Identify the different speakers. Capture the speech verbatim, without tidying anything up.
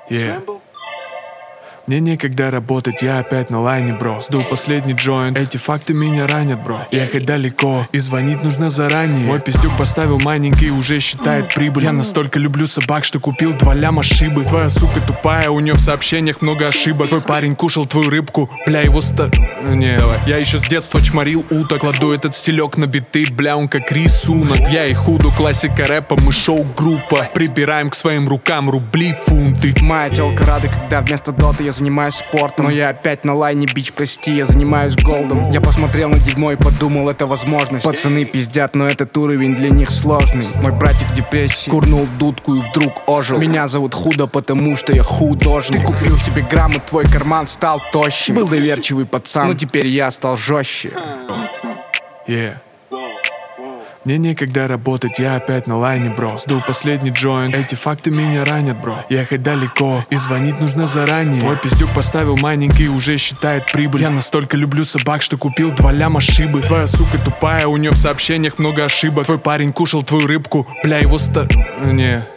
Speaker 1: Yeah. Мне некогда работать, я опять на лайне, бро. Сдул последний джойнт, эти факты меня ранят, бро. Ехать далеко, и звонить нужно заранее. Мой пиздюк поставил майнинг и уже считает прибыль. Я настолько люблю собак, что купил два ляма шибы. Твоя сука тупая, у нее в сообщениях много ошибок. Твой парень кушал твою рыбку, бля, его ста... Не, давай. Я еще с детства чморил уток. Кладу этот стилек на биты, бля, он как рисунок. Я и худу, классика рэпа, мы шоу-группа. Прибираем к своим рукам рубли, фунты.
Speaker 2: Моя телка рада, когда вместо доты я занимаюсь спортом. Но я опять на лайне, бич, прости, я занимаюсь голдом. Я посмотрел на дерьмо и подумал, это возможность. Пацаны пиздят, но этот уровень для них сложный. Мой братик в депрессии, курнул дудку и вдруг ожил. Меня зовут Худо, потому что я художник. Ты купил себе граммы, твой карман стал тощим. Был доверчивый пацан, но теперь я стал жестче.
Speaker 1: Yeah. Мне некогда работать, я опять на лайне, бро. Сдул последний джойнт, эти факты меня ранят, бро. Ехать далеко, и звонить нужно заранее. Мой пиздюк поставил майнинг и уже считает прибыль. Я настолько люблю собак, что купил два ляма шибы. Твоя сука тупая, у нее в сообщениях много ошибок. Твой парень кушал твою рыбку, бля, его ста... Не...